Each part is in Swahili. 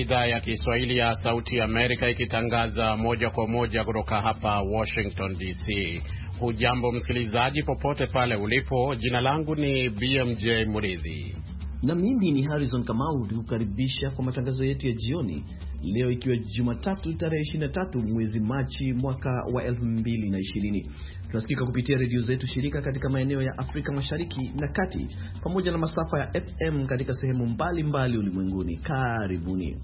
idhaa ya Kiswahili ya Sauti ya Amerika ikitangaza moja kwa moja kutoka hapa Washington DC. Hujambo msikilizaji popote pale ulipo. Jina langu ni BMJ Muridhi. Na mimi ni Harrison Kamau, tukukaribisha kwa matangazo yetu ya jioni leo, ikiwa Jumatatu tarehe 23 mwezi Machi mwaka wa 2020. Tunasikika kupitia redio zetu shirika katika maeneo ya Afrika Mashariki na Kati, pamoja na masafa ya FM katika sehemu mbalimbali ulimwenguni. Karibuni.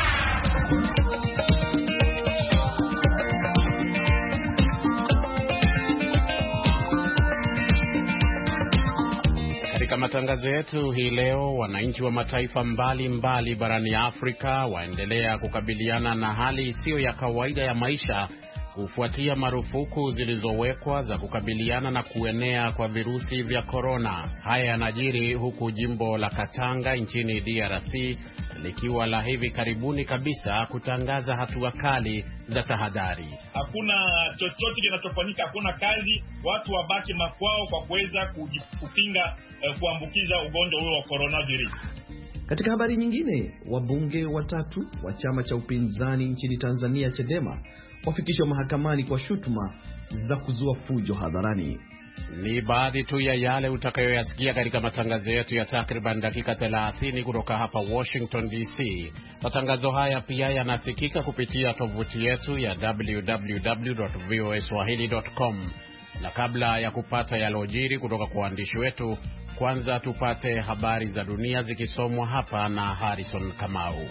Katika matangazo yetu hii leo, wananchi wa mataifa mbalimbali barani Afrika waendelea kukabiliana na hali isiyo ya kawaida ya maisha kufuatia marufuku zilizowekwa za kukabiliana na kuenea kwa virusi vya korona. Haya yanajiri huku jimbo la Katanga nchini DRC likiwa la hivi karibuni kabisa kutangaza hatua kali za tahadhari. Hakuna chochote kinachofanyika, hakuna kazi, watu wabaki makwao kwa kuweza kupinga kuambukiza ugonjwa huo wa coronavirus. Katika habari nyingine, wabunge watatu wa chama cha upinzani nchini Tanzania Chadema wafikishwa mahakamani kwa shutuma za kuzua fujo hadharani. Ni baadhi tu ya yale utakayoyasikia katika matangazo yetu ya takriban dakika 30 kutoka hapa Washington DC. Matangazo haya pia yanasikika kupitia tovuti yetu ya www.voaswahili.com. Na kabla ya kupata yalojiri kutoka kwa waandishi wetu, kwanza tupate habari za dunia zikisomwa hapa na Harrison Kamau.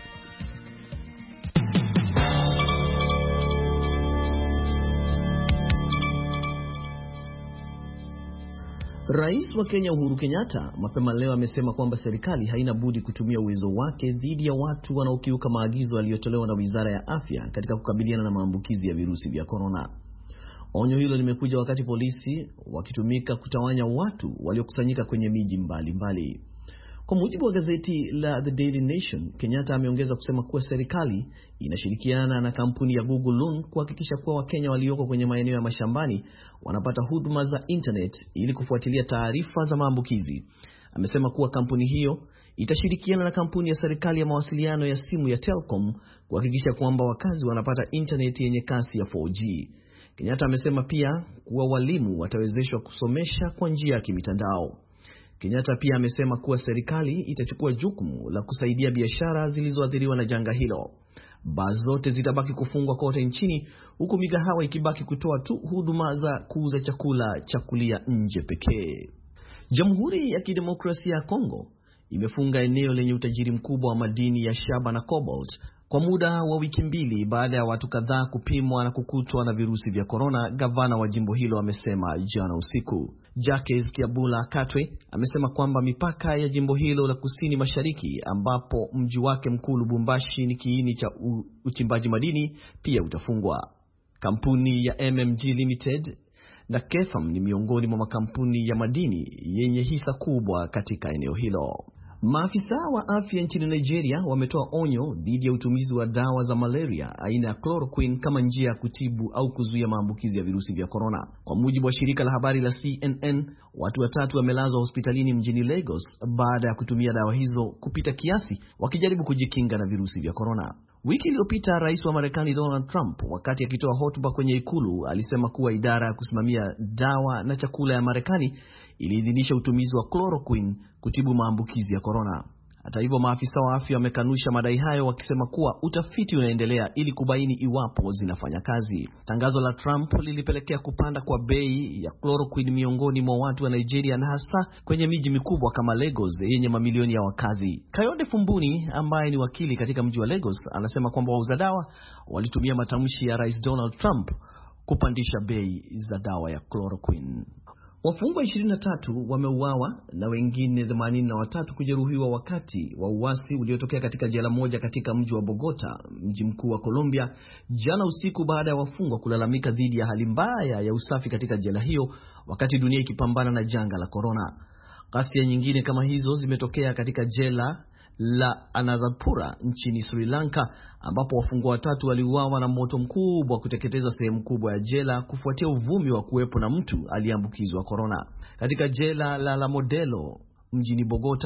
Rais wa Kenya Uhuru Kenyatta mapema leo amesema kwamba serikali haina budi kutumia uwezo wake dhidi ya watu wanaokiuka maagizo yaliyotolewa na Wizara ya Afya katika kukabiliana na maambukizi ya virusi vya korona. Onyo hilo limekuja wakati polisi wakitumika kutawanya watu waliokusanyika kwenye miji mbalimbali. Kwa mujibu wa gazeti la The Daily Nation, Kenyatta ameongeza kusema kuwa serikali inashirikiana na kampuni ya Google Loan kuhakikisha kuwa Wakenya walioko kwenye maeneo ya mashambani wanapata huduma za internet ili kufuatilia taarifa za maambukizi. Amesema kuwa kampuni hiyo itashirikiana na kampuni ya serikali ya mawasiliano ya simu ya Telcom kuhakikisha kwamba wakazi wanapata internet yenye kasi ya 4G. Kenyatta amesema pia kuwa walimu watawezeshwa kusomesha kwa njia ya kimitandao. Kenyatta pia amesema kuwa serikali itachukua jukumu la kusaidia biashara zilizoathiriwa na janga hilo. Baa zote zitabaki kufungwa kote nchini, huku migahawa ikibaki kutoa tu huduma za kuuza chakula cha kulia nje pekee. Jamhuri ya Kidemokrasia ya Kongo imefunga eneo lenye utajiri mkubwa wa madini ya shaba na cobalt kwa muda wa wiki mbili baada ya watu kadhaa kupimwa na kukutwa na virusi vya korona, gavana wa jimbo hilo amesema jana usiku. Jacques Kiabula Katwe amesema kwamba mipaka ya jimbo hilo la kusini mashariki, ambapo mji wake mkuu Lubumbashi ni kiini cha uchimbaji madini, pia utafungwa. Kampuni ya MMG Limited na Kefam ni miongoni mwa makampuni ya madini yenye hisa kubwa katika eneo hilo. Maafisa wa afya nchini Nigeria wametoa onyo dhidi ya utumizi wa dawa za malaria aina ya chloroquine kama njia ya kutibu au kuzuia maambukizi ya virusi vya korona. Kwa mujibu wa shirika la habari la CNN, watu watatu wamelazwa hospitalini mjini Lagos baada ya kutumia dawa hizo kupita kiasi wakijaribu kujikinga na virusi vya korona. Wiki iliyopita Rais wa Marekani Donald Trump, wakati akitoa hotuba kwenye ikulu, alisema kuwa idara ya kusimamia dawa na chakula ya Marekani iliidhinisha utumizi wa chloroquine kutibu maambukizi ya korona. Hata hivyo, maafisa wa afya wamekanusha madai hayo, wakisema kuwa utafiti unaendelea ili kubaini iwapo zinafanya kazi. Tangazo la Trump lilipelekea kupanda kwa bei ya chloroquine miongoni mwa watu wa Nigeria, na hasa kwenye miji mikubwa kama Lagos yenye mamilioni ya wakazi. Kayode Fumbuni ambaye ni wakili katika mji wa Lagos anasema kwamba wauza dawa walitumia matamshi ya Rais Donald Trump kupandisha bei za dawa ya chloroquine. Wafungwa 23 wameuawa na wengine 83 kujeruhiwa wakati wa uasi uliotokea katika jela moja katika mji wa Bogota, mji mkuu wa Colombia, jana usiku baada ya wafungwa kulalamika dhidi ya hali mbaya ya usafi katika jela hiyo wakati dunia ikipambana na janga la corona. Ghasia nyingine kama hizo zimetokea katika jela la Anuradhapura nchini Sri Lanka, ambapo wafungwa watatu waliuawa na moto mkubwa kuteketeza sehemu kubwa ya jela kufuatia uvumi wa kuwepo na mtu aliyeambukizwa corona. Katika jela la La Modelo mjini Bogota,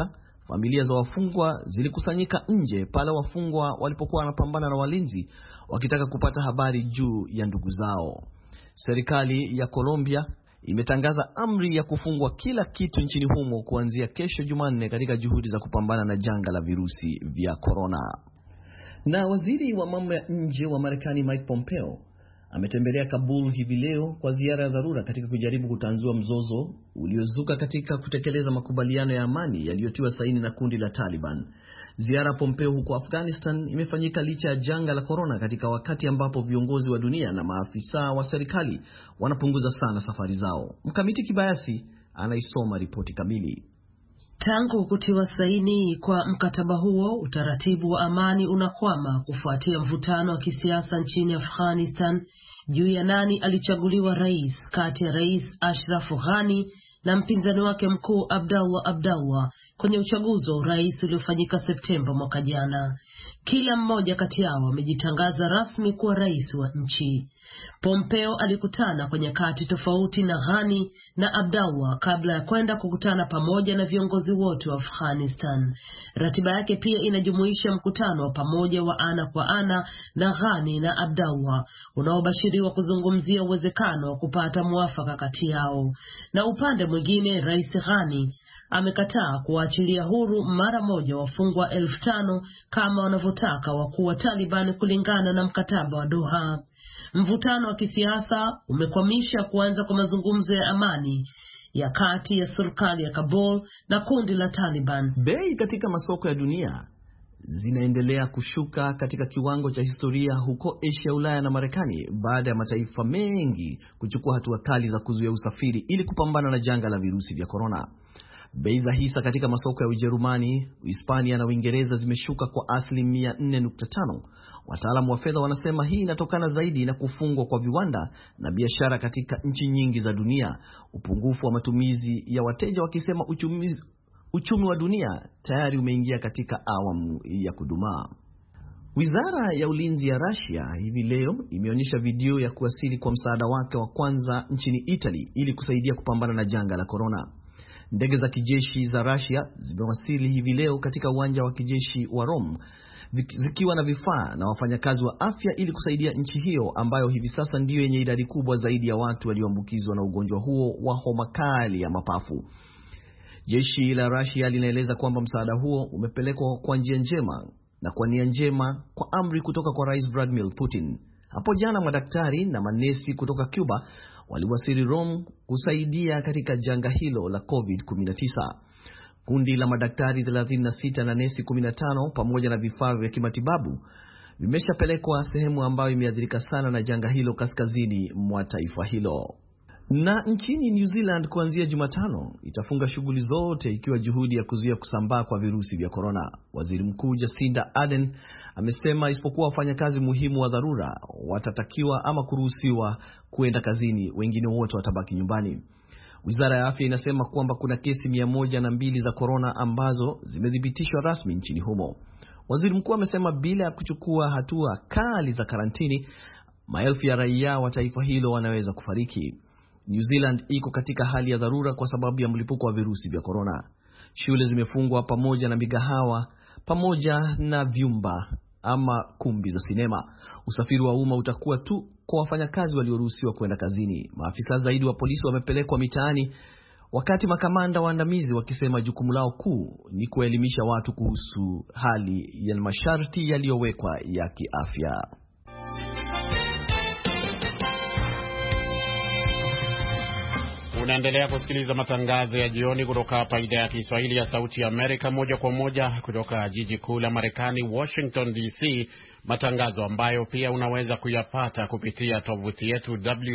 familia za wafungwa zilikusanyika nje pale wafungwa walipokuwa wanapambana na walinzi wakitaka kupata habari juu ya ndugu zao. Serikali ya Colombia imetangaza amri ya kufungwa kila kitu nchini humo kuanzia kesho Jumanne katika juhudi za kupambana na janga la virusi vya corona. Na waziri wa mambo ya nje wa Marekani Mike Pompeo ametembelea Kabul hivi leo kwa ziara ya dharura katika kujaribu kutanzua mzozo uliozuka katika kutekeleza makubaliano ya amani yaliyotiwa saini na kundi la Taliban. Ziara Pompeo huko Afghanistan imefanyika licha ya janga la corona katika wakati ambapo viongozi wa dunia na maafisa wa serikali wanapunguza sana safari zao. Mkamiti Kibayasi anaisoma ripoti kamili. Tangu kutiwa saini kwa mkataba huo, utaratibu wa amani unakwama kufuatia mvutano wa kisiasa nchini Afghanistan juu ya nani alichaguliwa rais kati ya Rais Ashraf Ghani na mpinzani wake mkuu Abdallah kwenye uchaguzi wa urais uliofanyika Septemba mwaka jana. Kila mmoja kati yao amejitangaza rasmi kuwa rais wa nchi. Pompeo alikutana kwa nyakati tofauti na Ghani na Abdallah kabla ya kwenda kukutana pamoja na viongozi wote wa Afghanistan. Ratiba yake pia inajumuisha mkutano wa pamoja wa ana kwa ana na Ghani na Abdallah unaobashiriwa kuzungumzia uwezekano wa kupata muafaka kati yao. Na upande mwingine, Rais Ghani amekataa kuachilia huru mara moja wafungwa 5,000 kama wanavyotaka wakuu wa Taliban kulingana na mkataba wa Doha. Mvutano wa kisiasa umekwamisha kuanza kwa mazungumzo ya amani ya kati ya serikali ya Kabul na kundi la Taliban. Bei katika masoko ya dunia zinaendelea kushuka katika kiwango cha historia huko Asia, Ulaya na Marekani baada ya mataifa mengi kuchukua hatua kali za kuzuia usafiri ili kupambana na janga la virusi vya corona. Bei za hisa katika masoko ya Ujerumani, Hispania na Uingereza zimeshuka kwa 4.5%. Wataalamu wa fedha wanasema hii inatokana zaidi na kufungwa kwa viwanda na biashara katika nchi nyingi za dunia, upungufu wa matumizi ya wateja wakisema uchumi wa dunia tayari umeingia katika awamu ya kudumaa. Wizara ya ulinzi ya Russia hivi leo imeonyesha video ya kuwasili kwa msaada wake wa kwanza nchini Italy ili kusaidia kupambana na janga la corona. Ndege za kijeshi za Russia zimewasili hivi leo katika uwanja wa kijeshi wa Rome zikiwa na vifaa na wafanyakazi wa afya ili kusaidia nchi hiyo ambayo hivi sasa ndiyo yenye idadi kubwa zaidi ya watu walioambukizwa na ugonjwa huo wa homa kali ya mapafu. Jeshi la Russia linaeleza kwamba msaada huo umepelekwa kwa njia njema na kwa nia njema kwa amri kutoka kwa Rais Vladimir Putin. Hapo jana madaktari na manesi kutoka Cuba waliwasili Rome kusaidia katika janga hilo la COVID-19. Kundi la madaktari 36 na nesi 15 pamoja na vifaa vya kimatibabu vimeshapelekwa sehemu ambayo imeathirika sana na janga hilo kaskazini mwa taifa hilo. Na nchini New Zealand kuanzia Jumatano itafunga shughuli zote ikiwa juhudi ya kuzuia kusambaa kwa virusi vya corona. Waziri Mkuu Jacinda Ardern amesema isipokuwa wafanyakazi muhimu wa dharura watatakiwa ama kuruhusiwa kuenda kazini, wengine wote watabaki nyumbani. Wizara ya Afya inasema kwamba kuna kesi 102 za corona ambazo zimethibitishwa rasmi nchini humo. Waziri Mkuu amesema bila ya kuchukua hatua kali za karantini, maelfu ya raia wa taifa hilo wanaweza kufariki. New Zealand iko katika hali ya dharura kwa sababu ya mlipuko wa virusi vya corona. Shule zimefungwa pamoja na migahawa pamoja na vyumba ama kumbi za sinema. Usafiri wa umma utakuwa tu kwa wafanyakazi walioruhusiwa kwenda kazini. Maafisa zaidi wa polisi wamepelekwa mitaani, wakati makamanda waandamizi wakisema jukumu lao kuu ni kuelimisha watu kuhusu hali ya masharti yaliyowekwa ya kiafya. Unaendelea kusikiliza matangazo ya jioni kutoka hapa idhaa ya Kiswahili ya Sauti ya Amerika, moja kwa moja kutoka jiji kuu la Marekani, Washington DC, matangazo ambayo pia unaweza kuyapata kupitia tovuti yetu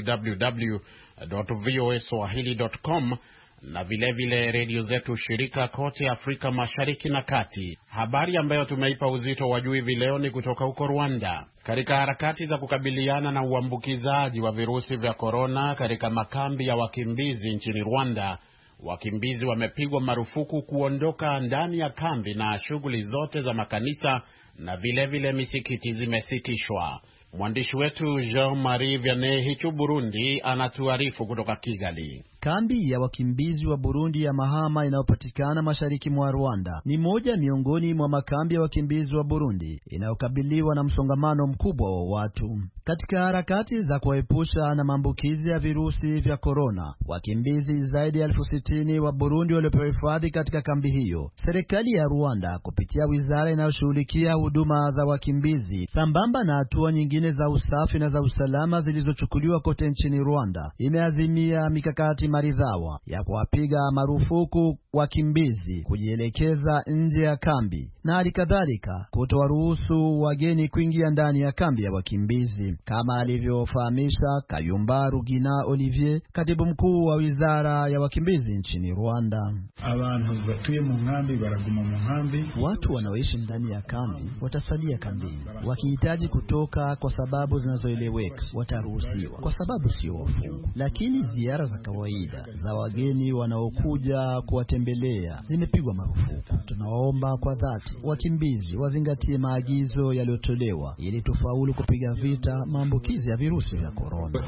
www.voaswahili.com na vilevile redio zetu shirika kote Afrika Mashariki na Kati. Habari ambayo tumeipa uzito wa juu hivi leo ni kutoka huko Rwanda. Katika harakati za kukabiliana na uambukizaji wa virusi vya corona katika makambi ya wakimbizi nchini Rwanda, wakimbizi wamepigwa marufuku kuondoka ndani ya kambi na shughuli zote za makanisa na vilevile misikiti zimesitishwa. Mwandishi wetu Jean-Marie Vianney Hichu Burundi anatuarifu kutoka Kigali. Kambi ya wakimbizi wa Burundi ya Mahama inayopatikana mashariki mwa Rwanda ni moja miongoni mwa makambi ya wakimbizi wa Burundi inayokabiliwa na msongamano mkubwa wa watu. Katika harakati za kuepusha na maambukizi ya virusi vya korona, wakimbizi zaidi ya 60,000 wa Burundi waliopewa hifadhi katika kambi hiyo. Serikali ya Rwanda kupitia wizara inayoshughulikia huduma za wakimbizi, sambamba na hatua nyingine za usafi na za usalama zilizochukuliwa kote nchini Rwanda, imeazimia mikakati maridhawa ya kuwapiga marufuku wakimbizi kujielekeza nje ya kambi na halikadhalika kutowaruhusu wageni kuingia ndani ya kambi ya wakimbizi, kama alivyofahamisha Kayumba Rugina Olivier, katibu mkuu wa wizara ya wakimbizi nchini Rwanda. Abantu batuye mu nkambi baraguma mu nkambi. Watu wanaoishi ndani ya kambi watasalia kambini. Wakihitaji kutoka kwa sababu zinazoeleweka wataruhusiwa, kwa sababu sio wafungu. Lakini ziara za kawaida za wageni wanaokuja kuwatembelea zimepigwa marufuku. Tunawaomba kwa dhati wakimbizi wazingatie maagizo yaliyotolewa ili tufaulu kupiga vita maambukizi ya virusi vya korona.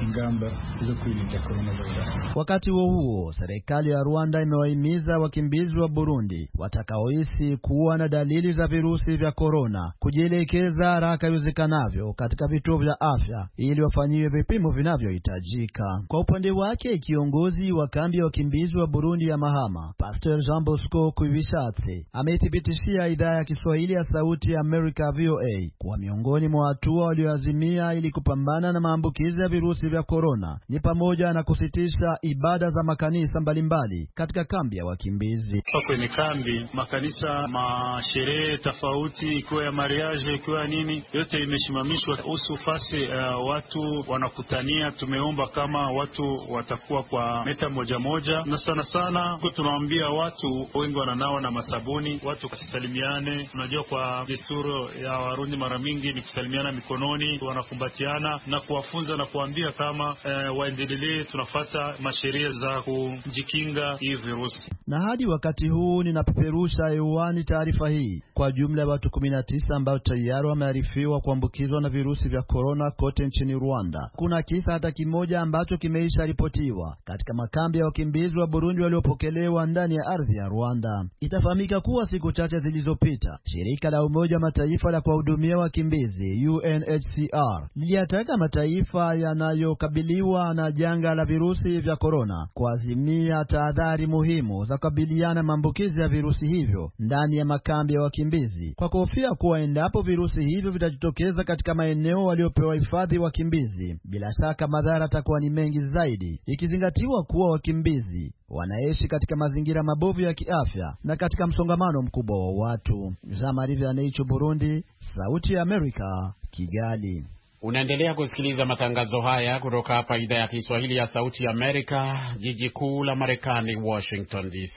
Wakati huo, serikali ya Rwanda imewahimiza wakimbizi wa Burundi watakaohisi kuwa na dalili za virusi vya korona kujielekeza haraka iwezekanavyo katika vituo vya afya ili wafanyiwe vipimo vinavyohitajika. Kwa upande wake, kiongozi wa kambi ya wakimbizi wa Burundi ya Mahama, Pastor Jean Bosco Kuibishatse, amethibitishia idhaa ya Kiswahili ya Sauti ya America VOA kuwa miongoni mwa hatua walioazimia ili kupambana na maambukizi ya virusi vya korona ni pamoja na kusitisha ibada za makanisa mbalimbali katika kambi ya wakimbizi. Kwenye kambi, makanisa, masherehe tofauti, ikiwa ya mariage, ikiwa nini, yote imeshimamishwa. Usufasi watu wanakutania, tumeomba kama watu watakuwa kwa meta moja na sana tunawaambia watu wengi wananawa na masabuni, watu kusalimiane. Tunajua kwa desturi ya Warundi mara mingi ni kusalimiana mikononi, wanakumbatiana na kuwafunza na kuambia kama waendelee tunafuata masheria za kujikinga hii virusi. Na hadi wakati huu ninapeperusha hewani taarifa hii, kwa jumla ya watu 19 ambao tayari wamearifiwa kuambukizwa na virusi vya korona kote nchini Rwanda. Kuna kisa hata kimoja ambacho kimeisha ripotiwa katika makambi ya wakimbizi wa Burundi waliopokelewa ndani ya ardhi ya Rwanda. Itafahamika kuwa siku chache zilizopita, shirika la Umoja Mataifa la kuwahudumia wakimbizi UNHCR liliataka mataifa yanayokabiliwa na janga la virusi vya korona kuazimia tahadhari muhimu za kukabiliana maambukizi ya virusi hivyo ndani ya makambi ya wakimbizi, kwa kuhofia kuwa endapo virusi hivyo vitajitokeza katika maeneo waliopewa hifadhi wakimbizi, bila shaka madhara yatakuwa ni mengi zaidi, ikizingatiwa kuwa wakimbizi wanaishi katika mazingira mabovu ya kiafya na katika msongamano mkubwa wa watu. Jean-Marie Vianney Hichu Burundi, Sauti ya Amerika, Kigali. Unaendelea kusikiliza matangazo haya kutoka hapa idhaa ya Kiswahili ya Sauti ya Amerika, jiji kuu la Marekani, Washington DC.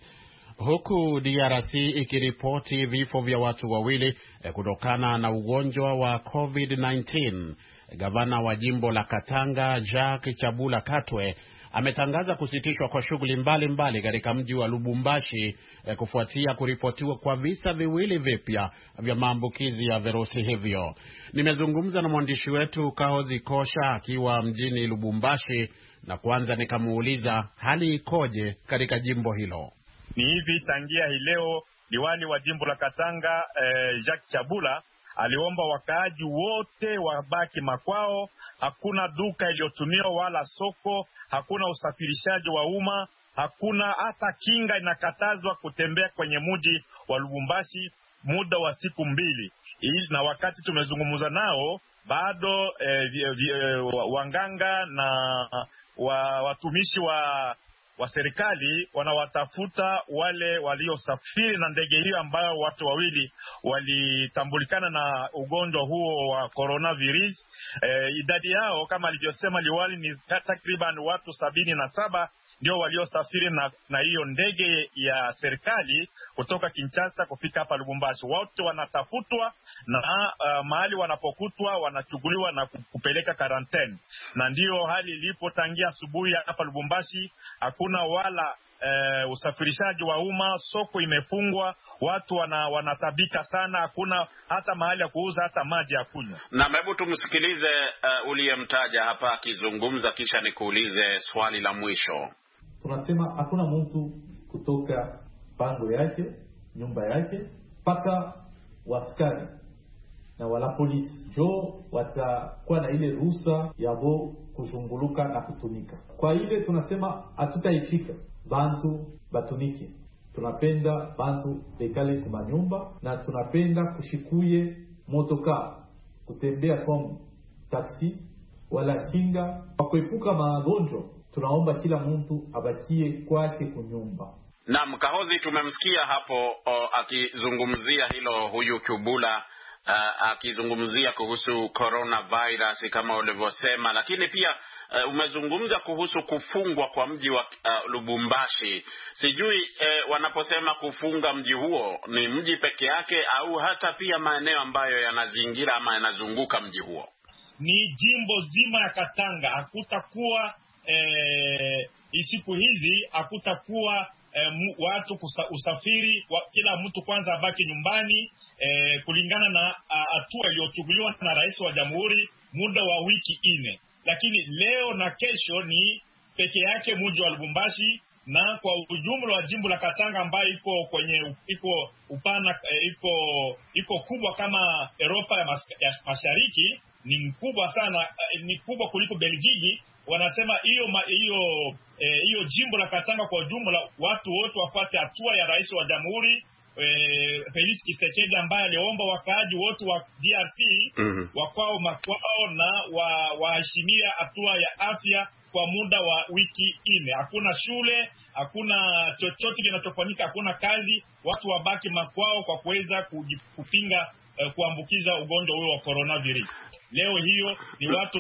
Huku DRC ikiripoti vifo vya watu wawili kutokana na ugonjwa wa COVID-19, gavana wa jimbo la Katanga Jacques Chabula Katwe ametangaza kusitishwa kwa shughuli mbalimbali katika mji wa Lubumbashi kufuatia kuripotiwa kwa visa viwili vipya vya maambukizi ya virusi hivyo. Nimezungumza na mwandishi wetu Kaozi Kosha akiwa mjini Lubumbashi, na kwanza nikamuuliza hali ikoje katika jimbo hilo. Ni hivi, tangia hii leo diwani wa jimbo la Katanga Jacques Chabula aliomba wakaaji wote wabaki makwao. Hakuna duka iliyotumiwa wala soko, hakuna usafirishaji wa umma, hakuna hata kinga inakatazwa kutembea kwenye mji wa Lubumbashi muda wa siku 2. Na wakati tumezungumza nao bado wanganga na watumishi wa serikali wanawatafuta wale waliosafiri na ndege hiyo ambayo watu wawili walitambulikana na ugonjwa huo wa coronavirus. Idadi yao kama alivyosema liwali ni takriban watu 77 ndio waliosafiri na hiyo ndege ya serikali kutoka Kinshasa kufika hapa Lubumbashi. Wote wanatafutwa na mahali wanapokutwa wanachukuliwa na kupeleka quarantine. Na ndio hali ilipo tangia asubuhi hapa Lubumbashi. Hakuna wala usafirishaji wa umma, soko imefungwa, watu wanatabika sana, hakuna hata mahali ya kuuza hata maji ya kunywa. Na hebu tumsikilize uliyemtaja hapa akizungumza, kisha nikuulize swali la mwisho. Tunasema hakuna mtu kutoka pango yake, nyumba yake, mpaka waskari na wala polisi jo watakuwa na ile ruhusa yabo kuzunguluka na kutumika. Kwa ile tunasema hatutaichika bantu batumike. Tunapenda bantu bekale kuma nyumba, na tunapenda kushikuye motoka kutembea kwa taksi wala kinga. Kwa kuepuka magonjwa, tunaomba kila mtu abakie kwake kunyumba. Naam, Kahozi, tumemsikia hapo akizungumzia hilo, huyu Kibula akizungumzia kuhusu coronavirus kama ulivyosema, lakini pia umezungumza kuhusu kufungwa kwa mji wa Lubumbashi. Sijui wanaposema kufunga mji huo ni mji peke yake au hata pia maeneo ambayo yanazingira ama yanazunguka mji huo? Ni jimbo zima ya Katanga. Hakutakuwa siku hizi hakutakuwa watu usafiri, kila mtu kwanza abaki nyumbani, kulingana na hatua iliyochukuliwa na rais wa jamhuri muda wa wiki 4. Lakini leo na kesho ni peke yake mji wa Lubumbashi, na kwa ujumla wa jimbo la Katanga ambayo iko upana iko kubwa kama Europa ya Mashariki, ni mkubwa sana, ni kubwa kuliko Belgiji. Wanasema hiyo jimbo la Katanga kwa ujumla, watu wote wafuate hatua ya rais wa jamhuri Felix Tshisekedi, ambaye aliomba wakaaji wote wa DRC wakwao makwao na waheshimia hatua ya afya kwa muda wa wiki 4. Hakuna shule, hakuna chochote kinachofanyika, hakuna kazi, watu wabaki makwao kwa kuweza kupinga kuambukiza ugonjwa huo wa coronavirus. Leo hiyo ni watu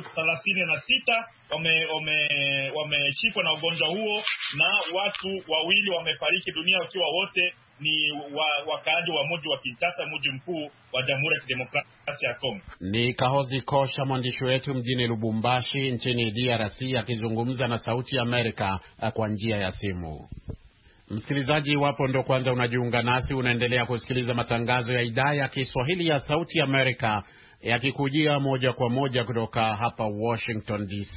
36 wameshikwa na ugonjwa huo, na watu 2 wamefariki dunia, wakiwa wote ni wakaaji wa mji wa Kinshasa, mji mkuu wa Jamhuri ya Kidemokrasia ya Kongo. Ni Kahozi Kosha, mwandishi wetu mjini Lubumbashi nchini DRC, akizungumza na Sauti ya Amerika kwa njia ya simu. Msikilizaji, wapo ndo kwanza unajiunga nasi, unaendelea kusikiliza matangazo ya idhaa ya Kiswahili ya Sauti ya Amerika yakikujia moja kwa moja kutoka hapa Washington DC.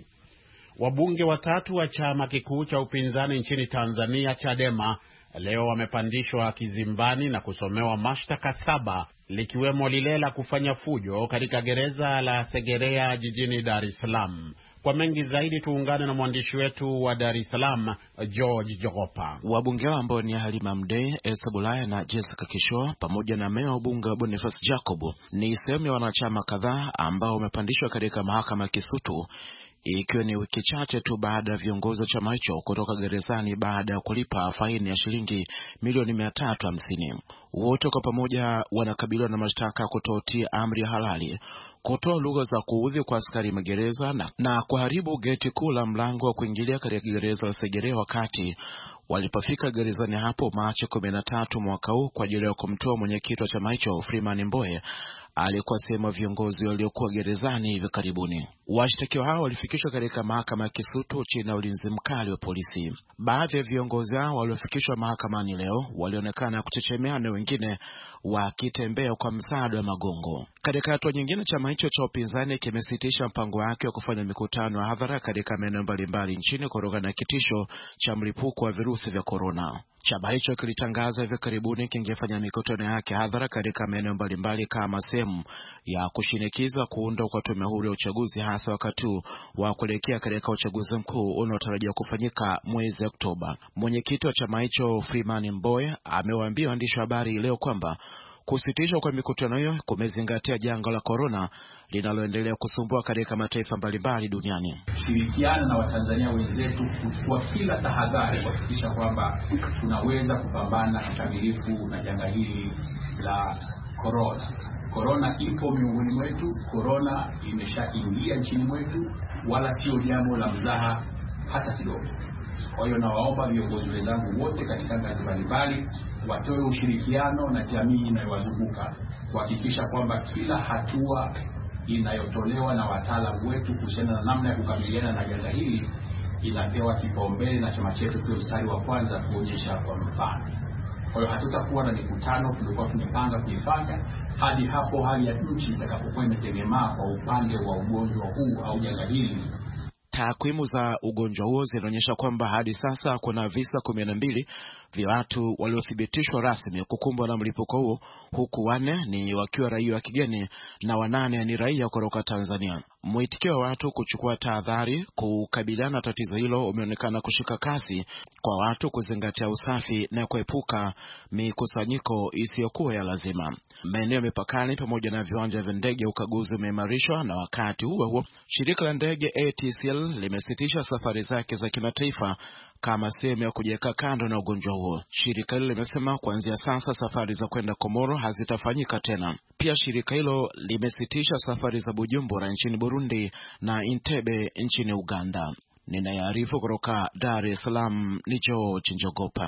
Wabunge 3 wa chama kikuu cha upinzani nchini Tanzania, Chadema, leo wamepandishwa kizimbani na kusomewa mashtaka 7, likiwemo lile la kufanya fujo katika gereza la Segerea jijini Dar es Salaam. Kwa mengi zaidi tuungane na mwandishi wetu wa Dar es Salaam, George Jogopa. Wabunge ambao ni Halima Mdee, Esa Bulaya na Jessica Kishoa pamoja na meya wa bunge Boniface Jacob ni sehemu ya wanachama kadhaa ambao wamepandishwa katika mahakama ya Kisutu, ikiwa ni wiki chache tu baada ya viongozi wa chama hicho kutoka gerezani baada ya kulipa faini ya shilingi milioni 350. Wote kwa pamoja wanakabiliwa na mashtaka kutotii amri ya halali, kutoa lugha za kuudhi kwa askari magereza na kuharibu geti kuu la mlango wa kuingilia katika gereza la Segerea wakati walipofika gerezani hapo Machi 13 mwaka huu kwa ajili ya kumtoa mwenyekiti wa chama hicho Freeman Mbowe alikuwa sema viongozi waliokuwa gerezani hivi karibuni. Washtakiwa hao walifikishwa katika mahakama ya Kisutu chini ya ulinzi mkali wa polisi. Baadhi ya viongozi hao waliofikishwa mahakamani leo walionekana kuchechemea na wengine wakitembea kwa msaada wa magongo. Katika hatua nyingine, chama hicho cha upinzani kimesitisha mpango wake wa kufanya mikutano ya hadhara katika maeneo mbalimbali nchini kutokana na kitisho cha mlipuko wa virusi vya corona. Chama hicho kilitangaza hivi karibuni kingefanya mikutano yake hadhara katika maeneo mbalimbali kama sehemu ya kushinikiza kuundwa kwa tume huru ya uchaguzi, hasa wakati wa kuelekea katika uchaguzi mkuu unaotarajiwa kufanyika mwezi Oktoba. Mwenyekiti wa chama hicho Freeman Mbowe amewaambia waandishi wa habari leo kwamba kusitishwa kwa mikutano hiyo kumezingatia janga la corona linaloendelea kusumbua katika mataifa mbalimbali duniani. Shirikiana na Watanzania wenzetu kuchukua kila tahadhari kuhakikisha kwamba tunaweza kupambana kikamilifu na janga hili la corona. Corona ipo miongoni mwetu, corona imeshaingia nchini mwetu, wala sio jambo la mzaha hata kidogo. Kwa hiyo nawaomba viongozi wenzangu wote katika ngazi mbalimbali watoe ushirikiano na jamii inayowazunguka kuhakikisha kwamba kila hatua inayotolewa na wataalamu wetu kuhusiana na namna ya kukabiliana na janga hili inapewa kipaumbele na chama chetu kwa mstari wa kwanza kuonyesha kwa mfano. Kwa hiyo hatutakuwa na mikutano tulikuwa tumepanga kuifanya hadi hapo hali ya nchi itakapokuwa imetegemaa kwa upande wa ugonjwa huu au janga hili. Takwimu za ugonjwa huo zinaonyesha kwamba hadi sasa kuna visa 12 vya watu waliothibitishwa rasmi kukumbwa na mlipuko huo, huku 4 ni wakiwa raia wa kigeni na 8 ni raia kutoka Tanzania. Mwitikio wa watu kuchukua tahadhari kukabiliana na tatizo hilo umeonekana kushika kasi, kwa watu kuzingatia usafi na kuepuka mikusanyiko isiyokuwa ya lazima. Maeneo mipakani pamoja na viwanja vya ndege ukaguzi umeimarishwa, na wakati huo shirika la ndege ATCL limesitisha safari zake za kimataifa kama sehemu ya kujiweka kando na ugonjwa huo. Shirika hilo limesema kuanzia sasa safari za kwenda Komoro hazitafanyika tena. Pia shirika hilo limesitisha safari za Bujumbura nchini Burundi na Entebbe nchini Uganda. Ninaarifu kutoka Dar es Salaam ni George Njogopa.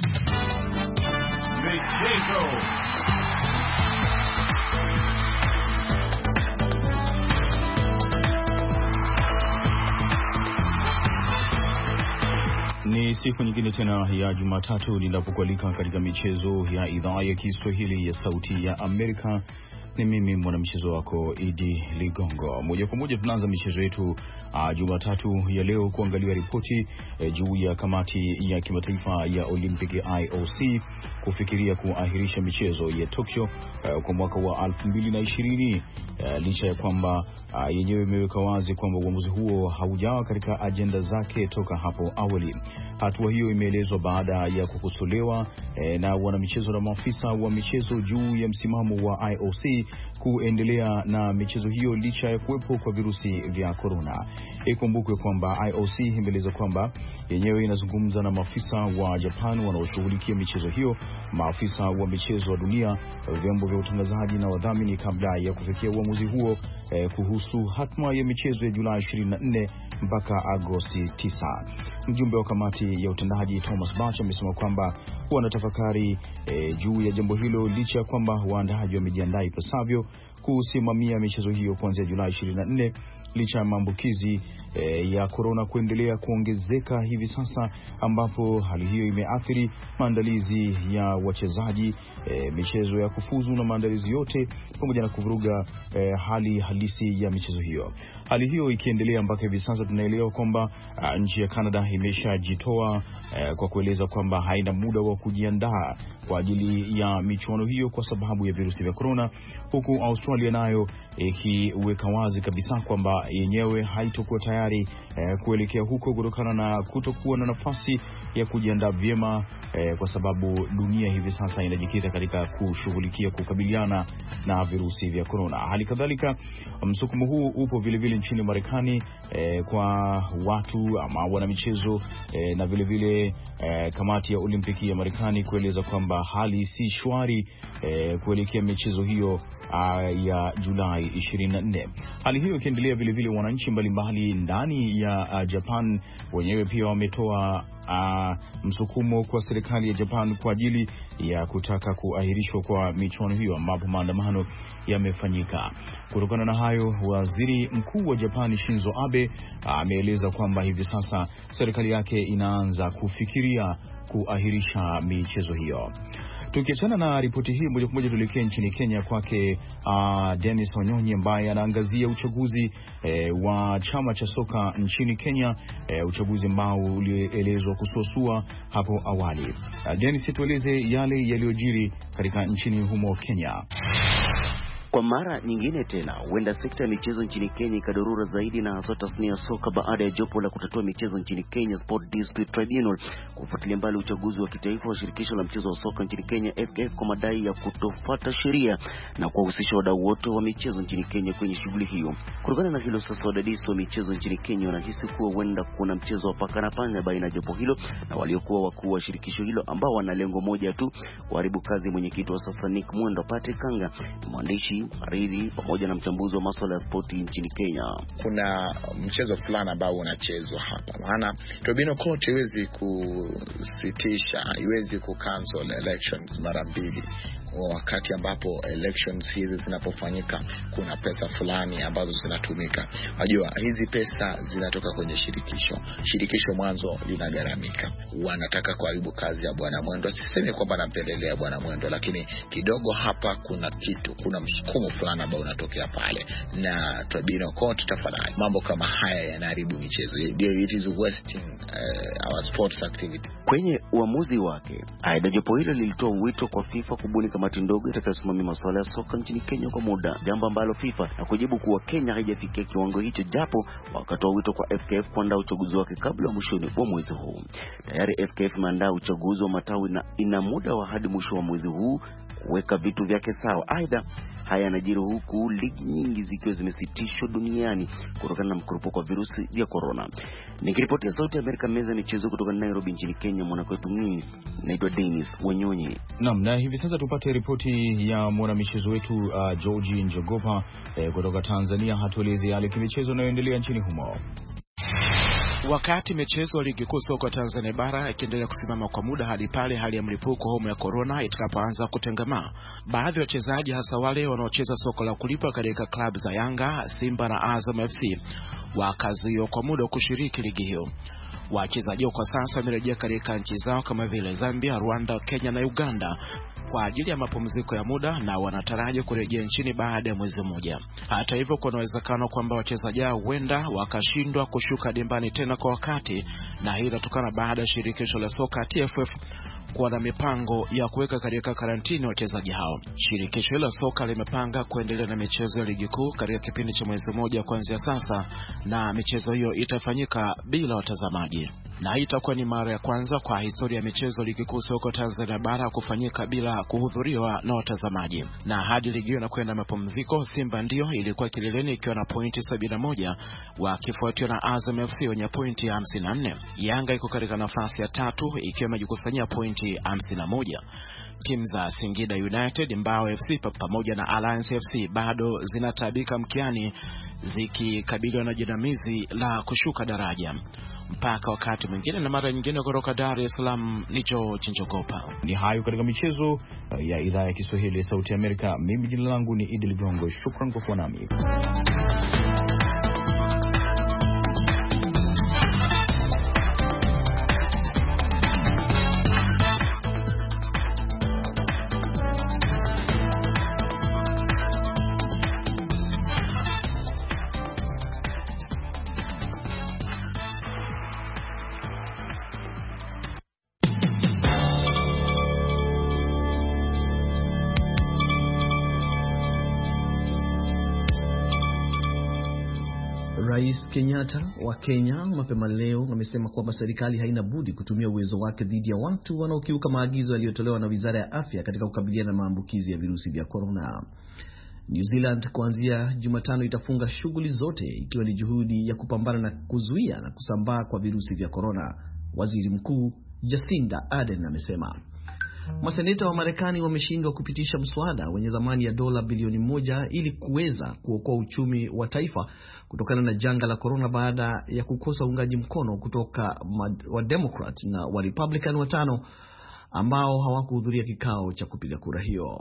Ni siku nyingine tena ya Jumatatu ninapokualika katika michezo ya idhaa ya Kiswahili ya Sauti ya Amerika. Ni mimi mwanamchezo wako Idi Ligongo. Moja kwa moja tunaanza michezo yetu Jumatatu ya leo kuangalia ripoti juu ya kamati ya kimataifa ya Olympic IOC kufikiria kuahirisha michezo ya Tokyo kwa mwaka wa 2020 licha ya kwamba yenyewe imeweka wazi kwamba uamuzi huo haujawa katika ajenda zake toka hapo awali. Hatua hiyo imeelezwa baada ya kukosolewa na wanamichezo na maafisa wa michezo juu ya msimamo wa IOC kuendelea na michezo hiyo licha ya kuwepo kwa virusi vya corona. Ikumbukwe kwamba IOC imeeleza kwamba yenyewe inazungumza na maafisa wa Japan wanaoshughulikia michezo hiyo, maafisa wa michezo wa dunia, vyombo vya utangazaji na wadhamini kabla ya kufikia uamuzi huo kuhusu hatma ya michezo ya Julai 24 mpaka Agosti 9. Mjumbe wa kamati ya utendaji Thomas Bach amesema kwamba wanatafakari juu ya jambo hilo licha kwamba waandaaji wamejiandaa ipasavyo kusimamia michezo hiyo kuanzia Julai 24 licha ya maambukizi ya corona kuendelea kuongezeka hivi sasa, ambapo hali hiyo imeathiri maandalizi ya wachezaji, michezo ya kufuzu na maandalizi yote, pamoja na kuvuruga hali halisi ya michezo hiyo. Hali hiyo ikiendelea mpaka hivi sasa tunaelewa kwamba nchi ya Canada imeshajitoa kwa kueleza kwamba haina muda wa kujiandaa kwa ajili ya michuano hiyo kwa sababu ya virusi vya corona, huku Australia nayo ikiweka wazi kabisa kwamba yenyewe haitokuwa tayari kuelekea huko kutokana na kutokuwa na nafasi ya kujiandaa vyema kwa sababu dunia hivi sasa inajikita katika kushughulikia kukabiliana na virusi vya corona. Hali kadhalika msukumo huu upo vile vile nchini Marekani kwa watu ama wanamichezo na vile vile kamati ya Olimpiki ya Marekani kueleza kwamba hali si shwari kuelekea michezo hiyo ya Julai 24. Hali hiyo ikiendelea, vile vile wananchi mbalimbali ndani ya Japan wenyewe pia wametoa msukumo kwa serikali ya Japan kwa ajili ya kutaka kuahirishwa kwa michuano hiyo, ambapo maandamano yamefanyika. Kutokana na hayo, waziri mkuu wa Japan Shinzo Abe ameeleza kwamba hivi sasa serikali yake inaanza kufikiria kuahirisha michezo hiyo. Tukiachana na ripoti hii, moja kwa moja tuelekee nchini Kenya kwake Dennis Wanyonyi ambaye anaangazia uchaguzi wa chama cha soka nchini Kenya, uchaguzi ambao ulielezwa kusuasua hapo awali. Dennis, tueleze yale yaliyojiri katika nchini humo Kenya. Kwa mara nyingine tena, huenda sekta ya michezo nchini Kenya ikadorora zaidi, na hasa tasnia ya soka baada ya jopo la kutatua michezo nchini Kenya Sport Dispute Tribunal kufuatilia mbali uchaguzi wa kitaifa wa shirikisho la mchezo wa soka nchini Kenya FKF kwa madai ya kutofuata sheria na kuwahusisha wadau wote wa michezo nchini Kenya kwenye shughuli hiyo. Kutokana na hilo sasa, wadadisi wa michezo nchini Kenya wanahisi kuwa huenda kuna mchezo wa paka na panya baina ya jopo hilo na waliokuwa wakuu wa shirikisho hilo ambao wana lengo moja tu, kuharibu kazi mwenyekiti wa sasa Nick Mwendo. Patrick Kanga ni mwandishi, mhariri pamoja na mchambuzi wa masuala ya spoti nchini Kenya. Kuna mchezo fulani ambao unachezwa hapa, maana Tribunal Court haiwezi kusitisha, haiwezi kucancel elections mara mbili. wakati ambapo elections hizi zinapofanyika kuna pesa fulani ambazo zinatumika. Unajua hizi pesa zinatoka kwenye shirikisho mwanzo linagaramika. Wanataka kuharibu kazi ya Bwana Mwendo. Sisemi kwamba nampendelea Bwana Mwendo, lakini kidogo hapa kuna msukumo fulani ambao unatokea pale, na Tribunal Court tafadhali, mambo kama haya yanaharibu michezo. It is wasting our sports activity. Kwenye uamuzi wake, aidha jopo hilo lilitoa wito kwa FIFA kubuni kamati ndogo itakayosimamia masuala ya soka nchini Kenya kwa muda, jambo ambalo FIFA na kujibu kuwa Kenya haijafikia kiwango hicho, japo wakatoa wito kwa FKF kuandaa uchaguzi wake kabla mwishoni wa mwezi huu. Tayari FKF imeandaa uchaguzi wa matawi na ina muda wa hadi mwisho wa mwezi huu kuweka vitu vyake sawa. Aidha, haya yanajiri huku ligi nyingi zikiwa zimesitishwa duniani kutokana na mkurupuko wa virusi vya corona. Nikiripoti ya Sauti ya Amerika, meza michezo kutoka Nairobi nchini Kenya, mwanakwetu mimi naitwa Dennis Wanyonyi. Naam, na hivi sasa tupate ripoti ya mwanamichezo wetu George Njogopa kutoka Tanzania, hatueleze yale kimichezo inayoendelea nchini humo. Wakati michezo ligi kuu soka Tanzania bara ikiendelea kusimama kwa muda hadi pale hali ya mlipuko homa ya corona itakapoanza kutengemaa, baadhi ya wachezaji hasa wale wanaocheza soka la kulipa katika klabu za Yanga, Simba na Azam FC wakazuiwa kwa muda kushiriki ligi hiyo. Wachezaji kwa sasa wamerejea katika nchi zao kama vile Zambia, Rwanda, Kenya na Uganda kwa ajili ya mapumziko ya muda na wanataraji kurejea nchini baada ya mwezi mmoja. Hata hivyo, kuna uwezekano kwamba wachezaji huenda wakashindwa kushuka dimbani tena kwa wakati, na hii inatokana baada ya shirikisho la soka TFF kuwa na mipango ya kuweka katika karantini wachezaji hao. Shirikisho hilo soka limepanga kuendelea na michezo ya ligi kuu katika kipindi cha mwezi mmoja kuanzia sasa, na michezo hiyo itafanyika bila watazamaji. Na hii itakuwa ni mara ya kwanza kwa historia ya michezo ligi kuu soka Tanzania bara kufanyika bila kuhudhuriwa na watazamaji. Na hadi ligi hiyo inakwenda mapumziko, Simba ndio ilikuwa kileleni ikiwa na pointi 71 wakifuatiwa na Azam FC wenye pointi 54. Yanga iko katika nafasi ya 3 ikiwa imejikusanyia pointi 51. Timu za Singida United, Mbao FC pamoja na Alliance FC bado zinatabika mkiani zikikabiliwa na jinamizi la kushuka daraja. Mpaka wakati mwingine na mara nyingine, kutoka Dar es Salaam ni George Njogopa. Ni hayo katika michezo ya idhaa ya Kiswahili ya Sauti ya Amerika. Mimi jina langu ni Idi Ligongo. Shukran kwa kuwa nami. Rais Kenyatta wa Kenya mapema leo amesema kwamba serikali haina budi kutumia uwezo wake dhidi ya watu wanaokiuka maagizo yaliyotolewa na Wizara ya Afya katika kukabiliana na maambukizi ya virusi vya corona. New Zealand kuanzia Jumatano itafunga shughuli zote ikiwa ni juhudi ya kupambana na kuzuia na kusambaa kwa virusi vya corona, Waziri Mkuu Jacinda Ardern amesema. Maseneta wa Marekani wameshindwa kupitisha mswada wenye thamani ya dola bilioni 1 ili kuweza kuokoa uchumi wa taifa kutokana na janga la corona baada ya kukosa uungaji mkono kutoka wa Democrat na wa Republican watano ambao hawakuhudhuria kikao cha kupiga kura hiyo.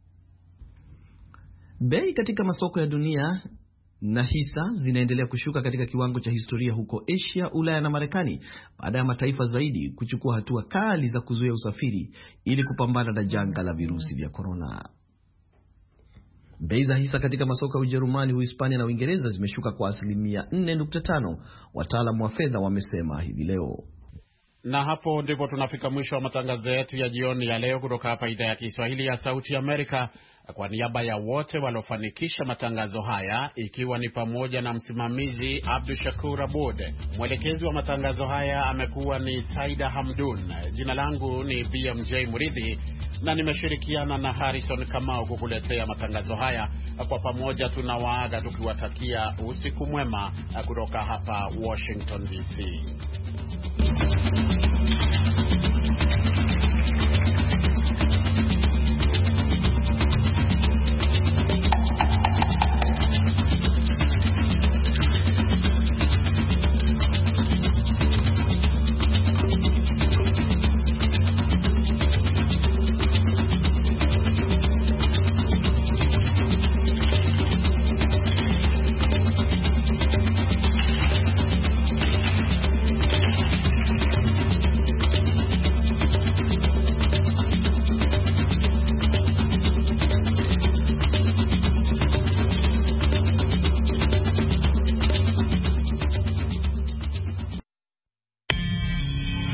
Bei katika masoko ya dunia na hisa zinaendelea kushuka katika kiwango cha historia huko Asia, Ulaya na Marekani baada ya mataifa zaidi kuchukua hatua kali za kuzuia usafiri ili kupambana na janga la virusi vya corona. Bei za hisa katika masoko ya Ujerumani, Uhispania na Uingereza zimeshuka kwa 4.5%, wataalamu wa fedha wamesema hivi leo. Na hapo ndipo tunafika mwisho wa matangazo yetu ya jioni ya leo kutoka hapa idhaa ya Kiswahili ya Sauti Amerika. Kwa niaba ya wote waliofanikisha matangazo haya, ikiwa ni pamoja na msimamizi Abdul Shakur Abud, mwelekezi wa matangazo haya amekuwa ni Saida Hamdun, jina langu ni BMJ Muridhi na nimeshirikiana na Harrison Kamau kukuletea matangazo haya. Kwa pamoja tunawaaga tukiwatakia usiku mwema kutoka hapa Washington DC.